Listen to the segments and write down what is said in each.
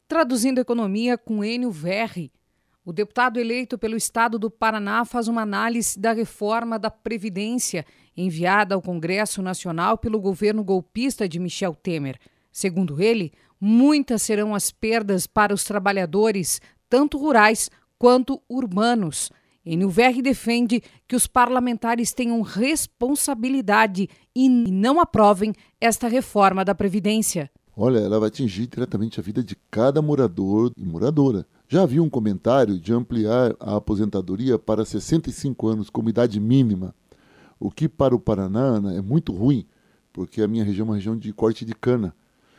Traduzindo economia com Enio Verri, o deputado eleito pelo estado do Paraná faz uma análise da reforma da Previdência enviada ao Congresso Nacional pelo governo golpista de Michel Temer. Segundo ele, muitas serão as perdas para os trabalhadores, tanto rurais quanto urbanos. Enio Verri defende que os parlamentares tenham responsabilidade e não aprovem esta reforma da Previdência. Olha, ela vai atingir diretamente a vida de cada morador e moradora. Já havia um comentário de ampliar a aposentadoria para 65 anos como idade mínima, o que para o Paraná, Ana, é muito ruim, porque a minha região é uma região de corte de cana.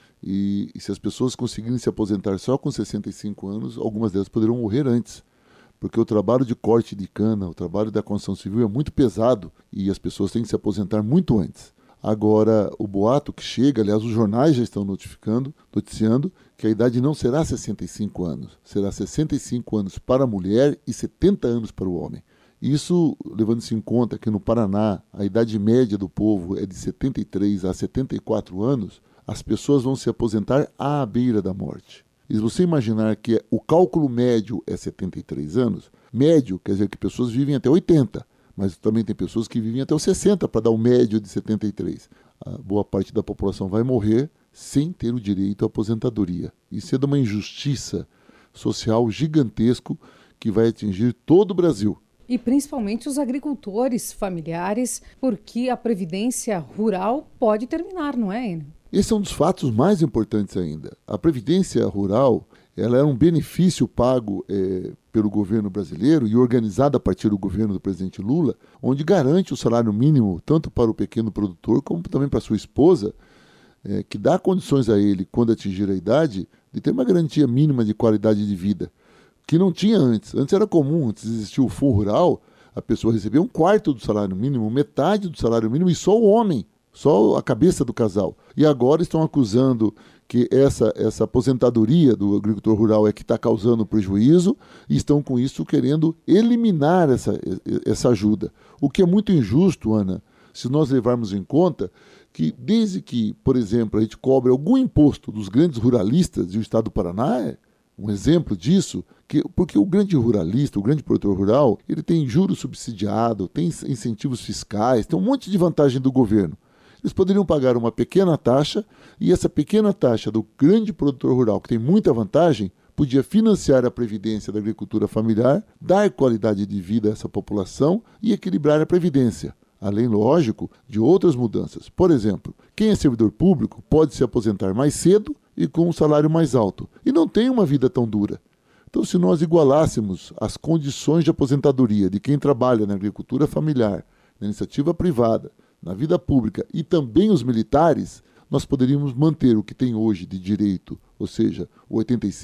E se as pessoas conseguirem se aposentar só com 65 anos, algumas delas poderão morrer antes. Porque o trabalho de corte de cana, o trabalho da construção civil é muito pesado e as pessoas têm que se aposentar muito antes. Agora, o boato que chega, aliás, os jornais já estão noticiando que a idade não será 65 anos, será 65 anos para a mulher e 70 anos para o homem. Isso, levando-se em conta que no Paraná a idade média do povo é de 73 a 74 anos, as pessoas vão se aposentar à beira da morte. E se você imaginar que o cálculo médio é 73 anos, médio quer dizer que pessoas vivem até 80, mas também tem pessoas que vivem até os 60 para dar um médio de 73. A boa parte da população vai morrer sem ter o direito à aposentadoria. Isso é de uma injustiça social gigantesco que vai atingir todo o Brasil. E principalmente os agricultores familiares, porque a previdência rural pode terminar, não é, Enio? Esse é um dos fatos mais importantes ainda. A previdência rural, ela é um benefício pago pelo governo brasileiro e organizado a partir do governo do presidente Lula, onde garante o salário mínimo tanto para o pequeno produtor como também para sua esposa, que dá condições a ele, quando atingir a idade, de ter uma garantia mínima de qualidade de vida, que não tinha antes. Antes era comum, antes existia o Fundo Rural, a pessoa recebia um quarto do salário mínimo, metade do salário mínimo e só o homem. Só a cabeça do casal. E agora estão acusando que essa aposentadoria do agricultor rural é que está causando prejuízo e estão com isso querendo eliminar essa ajuda. O que é muito injusto, Ana, se nós levarmos em conta que desde que, por exemplo, a gente cobre algum imposto dos grandes ruralistas, e o estado do Paraná é um exemplo disso, porque o grande ruralista, o grande produtor rural, ele tem juros subsidiados, tem incentivos fiscais, tem um monte de vantagem do governo. Eles poderiam pagar uma pequena taxa e essa pequena taxa do grande produtor rural, que tem muita vantagem, podia financiar a previdência da agricultura familiar, dar qualidade de vida a essa população e equilibrar a previdência. Além, lógico, de outras mudanças. Por exemplo, quem é servidor público pode se aposentar mais cedo e com um salário mais alto. E não tem uma vida tão dura. Então, se nós igualássemos as condições de aposentadoria de quem trabalha na agricultura familiar, na iniciativa privada, na vida pública e também os militares, nós poderíamos manter o que tem hoje de direito, ou seja, o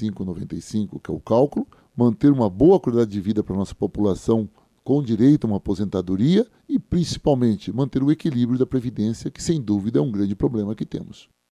85-95, que é o cálculo, manter uma boa qualidade de vida para a nossa população com direito a uma aposentadoria e, principalmente, manter o equilíbrio da Previdência, que, sem dúvida, é um grande problema que temos.